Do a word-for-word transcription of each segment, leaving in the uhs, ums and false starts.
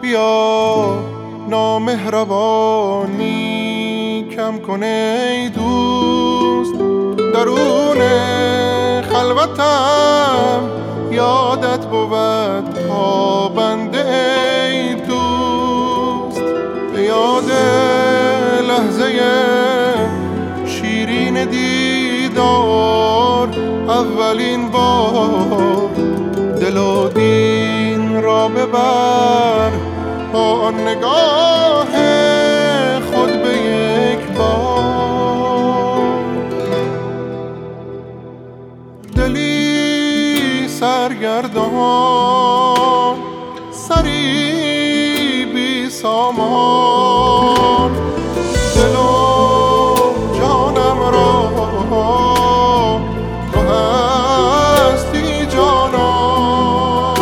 بیا نامهربانی کم کنه ای دوست، درون خلوتم یادت بود تابنده ای دوست. به یاد لحظه شیرین دیدار اولین بار دل و دین را ببر با آن نگاه خود به یک بار. دلی سرگردان سری بی سامان، دل و جانم را تو هستی جانان.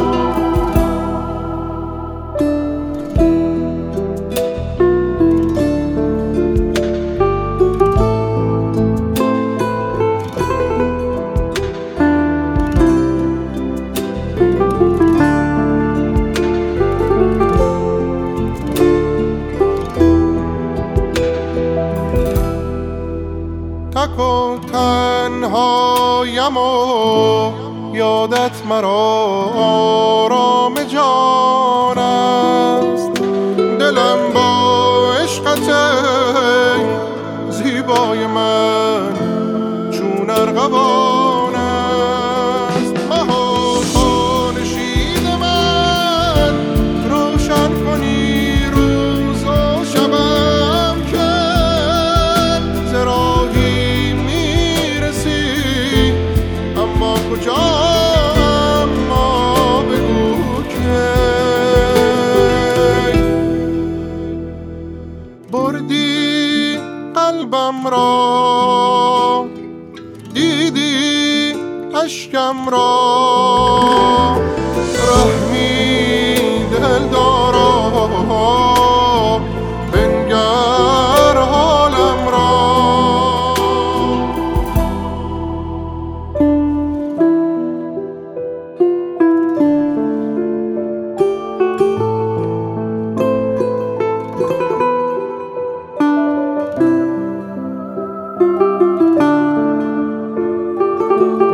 تک و تنهایم و یادت مرا آرام جان است، دلم با عشقت ای زیبای من چون ارغوان است. مها نشین من روشن کنی روز و شبم که ز راهی میرسی، اما کجا اما بگو که بردی قلبم را، دیدی اشکم را، رحمی دلدارا بنگر حالم را. Thank you.